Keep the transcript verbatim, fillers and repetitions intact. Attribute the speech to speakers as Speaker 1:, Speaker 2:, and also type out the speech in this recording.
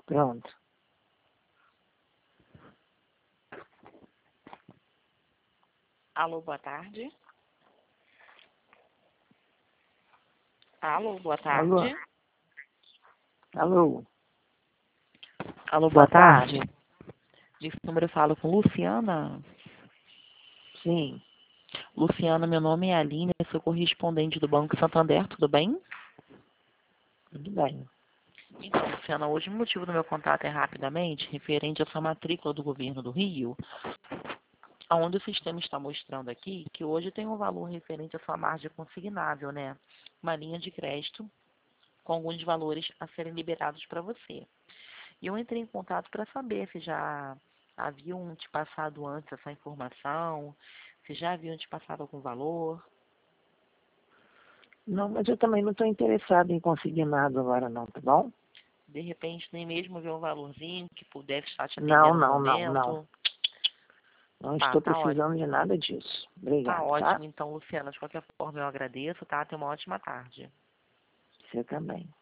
Speaker 1: Pronto.
Speaker 2: Alô, boa tarde. Alô, boa tarde.
Speaker 1: Alô? Alô?
Speaker 2: Alô, boa
Speaker 1: Boa
Speaker 2: tarde.
Speaker 1: tarde.
Speaker 2: De que número eu falo com Luciana?
Speaker 1: Sim,
Speaker 2: Luciana, meu nome é Aline, eu sou correspondente do Banco Santander, tudo bem?
Speaker 1: tudo bem.
Speaker 2: Então, Luciana, hoje o motivo do meu contato é rapidamente referente a essa matrícula do governo do Rio, onde o sistema está mostrando aqui que hoje tem um valor referente à sua margem consignável, né? Uma linha de crédito com alguns valores a serem liberados para você. E eu entrei em contato para saber se já haviam te passado antes essa informação, se já haviam te passado algum valor.
Speaker 1: Não, mas eu também não estou interessado em conseguir nada agora não, tá bom?
Speaker 2: De repente, nem mesmo ver um valorzinho que pudesse estar te
Speaker 1: Não,
Speaker 2: atendendo no
Speaker 1: não, não, não.
Speaker 2: momento.
Speaker 1: Não
Speaker 2: Tá,
Speaker 1: estou
Speaker 2: tá
Speaker 1: precisando
Speaker 2: ótimo.
Speaker 1: de nada disso.
Speaker 2: Tá
Speaker 1: Obrigado, tá?
Speaker 2: ótimo, então, Luciana. De qualquer forma, eu agradeço, tá? Tenha uma ótima tarde.
Speaker 1: Você também.